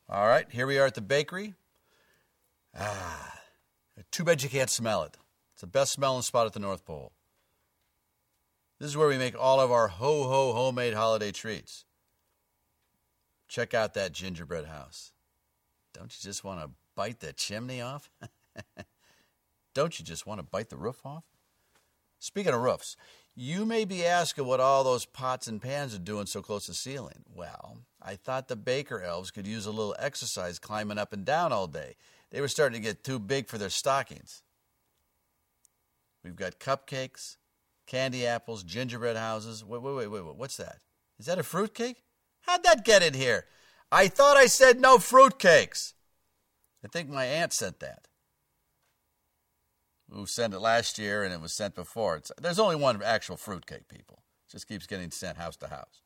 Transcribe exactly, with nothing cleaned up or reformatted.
All right, here we are at the bakery. Ah, too bad you can't smell it. It's the best smelling spot at the North Pole. This is where we make all of our ho-ho homemade holiday treats. Check out that gingerbread house. Don't you just want to bite the chimney off? Don't you just want to bite the roof off? Speaking of roofs, you may be asking what all those pots and pans are doing so close to the ceiling. Well, I thought the baker elves could use a little exercise climbing up and down all day. They were starting to get too big for their stockings. We've got cupcakes, candy apples, gingerbread houses. Wait, wait, wait, wait, wait. What's that? Is that a fruitcake? How'd that get in here? I thought I said no fruitcakes. I think my aunt sent that. Who sent it last year and it was sent before. It's, there's only one actual fruitcake, people. It just keeps getting sent house to house.